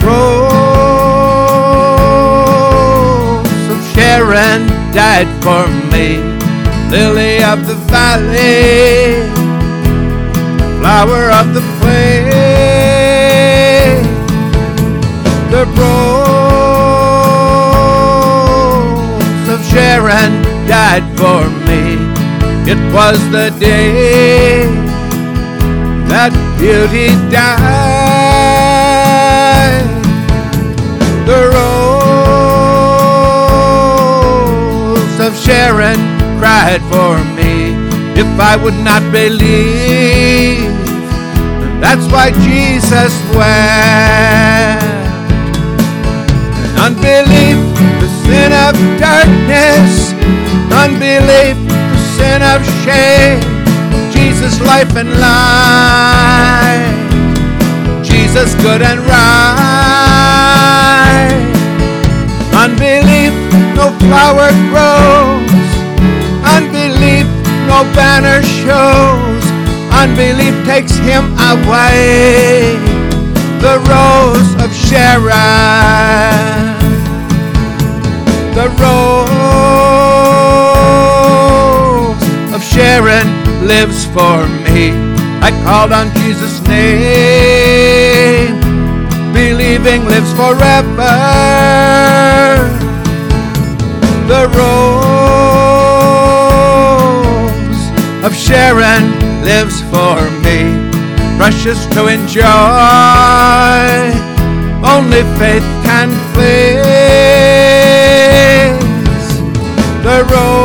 Rose of Sharon died for me, lily of the valley, flower of the plain. The Rose of Sharon died for me. It was the day that beauty died. The Rose of Sharon cried for me. If I would not believe, that's why Jesus wept. Unbelief, the sin of darkness. Unbelief, the sin of shame. Jesus, life and light. Jesus, good and right. Unbelief, no flower grows. Unbelief, no banner shows. Unbelief takes him away. The Rose of Sharon. The Rose of Sharon lives for me. I called on Jesus' name, believing lives forever. The Rose of Sharon lives for me, precious to enjoy, only faith can please. The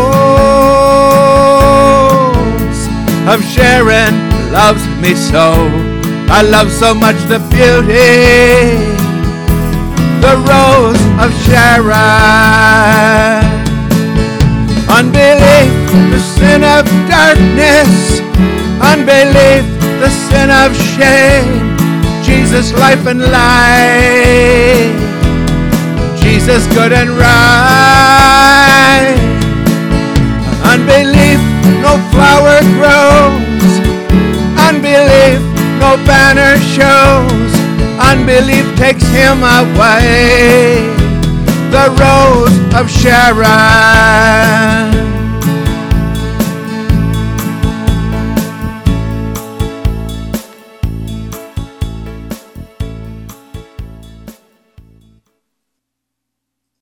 Rose of Sharon loves me so. I love so much the beauty, the Rose of Sharon. Unbelief, the sin of darkness. Unbelief, the sin of shame. Jesus, life and light. Jesus, good and right. Unbelief, no flower grows. Unbelief, no banner shows. Unbelief takes him away. The Rose of Sharon.